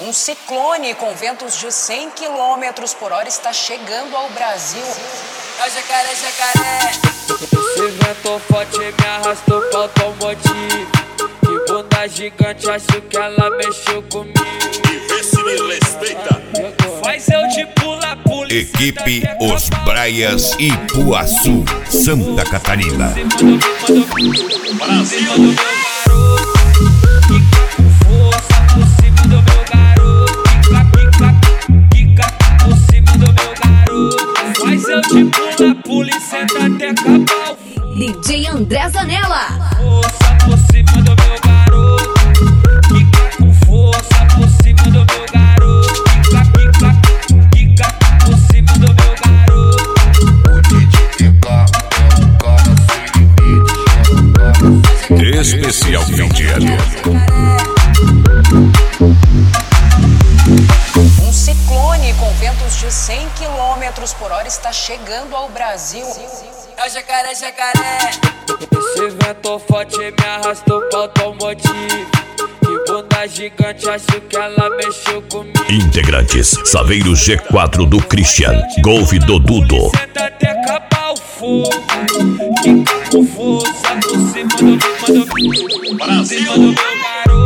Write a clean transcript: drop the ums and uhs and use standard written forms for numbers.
Um ciclone com ventos de 100 km por hora está chegando ao Brasil. É o jacaré, jacaré. Esse vento forte me arrastou pro automotivo. Que bunda gigante, acho que ela mexeu comigo. E vê se me respeita. Faz eu de pula. Equipe Os Braias, Ipuaçu, Santa Catarina. Brasil. Polícia tá até acabar o fogo. DJ André Zanella. Força por cima do meu garoto. Quica com força por cima do meu garoto. Quica por cima do meu garoto. O DJ TK é um cara sem limites. Especial fim de ano. Um ciclone com ventos de 100 km por hora está chegando ao Brasil. É o jacaré, jacaré. Esse vento forte me arrastou pro automotivo. Que bunda gigante, acho que ela mexeu comigo. Integrantes: Saveiro G4 do Christian, Golf do Dudo. Senta até acabar o fogo. Quica com força por cima do meu garoto.